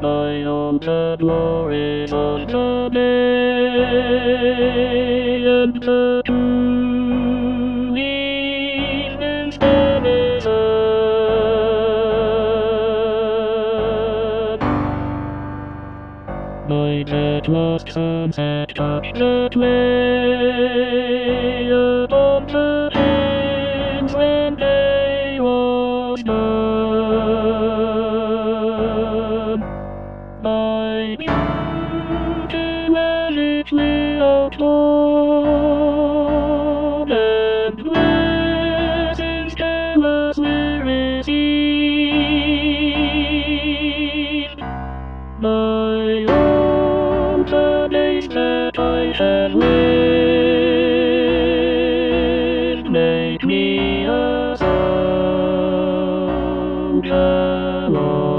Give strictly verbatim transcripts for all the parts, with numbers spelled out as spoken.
My own the glory of the day and the two evenings delivered. My dead lost sunset touched the clay upon the hands when day was done. My beauty magically outworn, and blessings carelessly received. My own the days that I had lived made me a soldier Lord.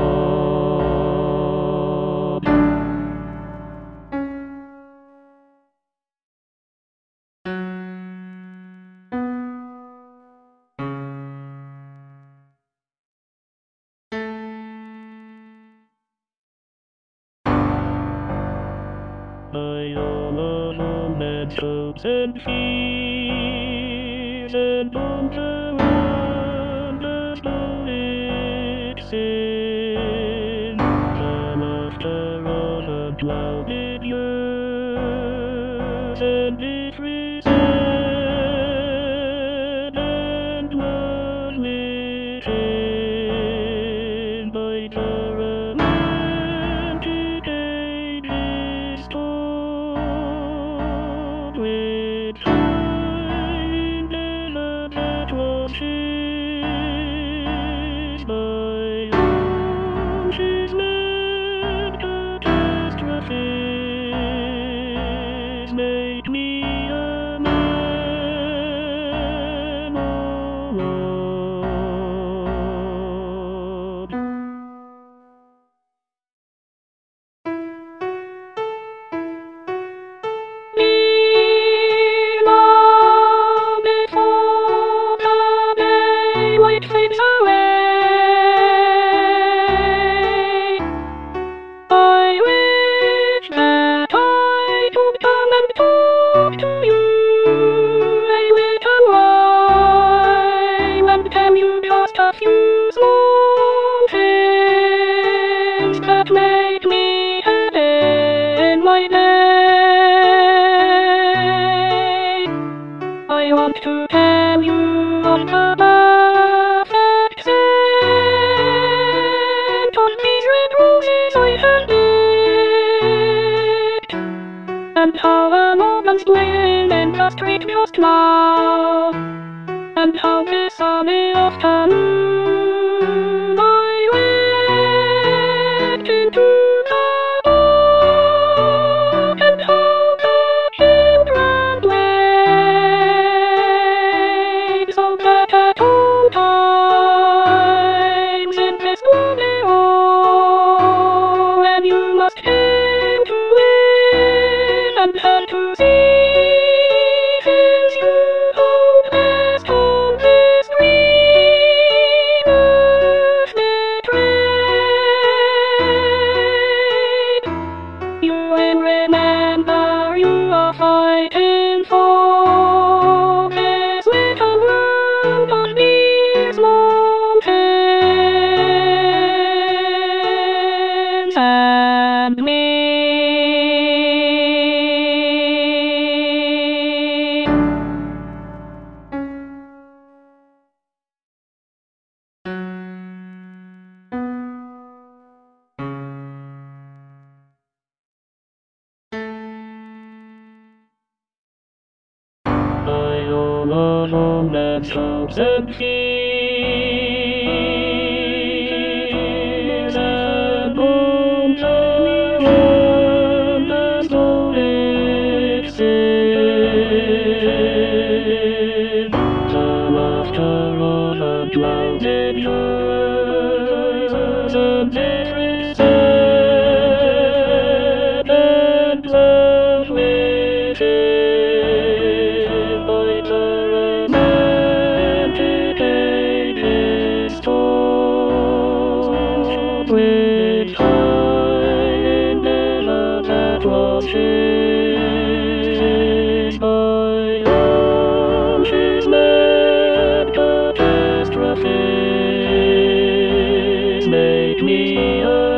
My all alone and hopes and fears and bones around the stoic sin. The laughter on a clouded earth and it reset and was written by the romantic ages told with time that was his by whom she's led catastrophes made me a man, oh Lord. Now before the daylight fades away, I wish that I could come and talk to you a little while and tell you just a few small things that make me happy in my day. I want to tell you of the perfect scent of these red roses I have picked, and how a moment's bloom in the street just now, and how this sunny afternoon I went into the park, and how the children played, so that at all times in this lonely hall, when you must came to live and had to see things you hopeless on this green earth betrayed. You will remember you are fighting for this little world on these mountains and me. My all alone and hopes and fears and bones around the stoic sin. The laughter on a clouded earth and it reset and love within by the romantic ages told with was changed by ocean's mad catastrophe. Make me a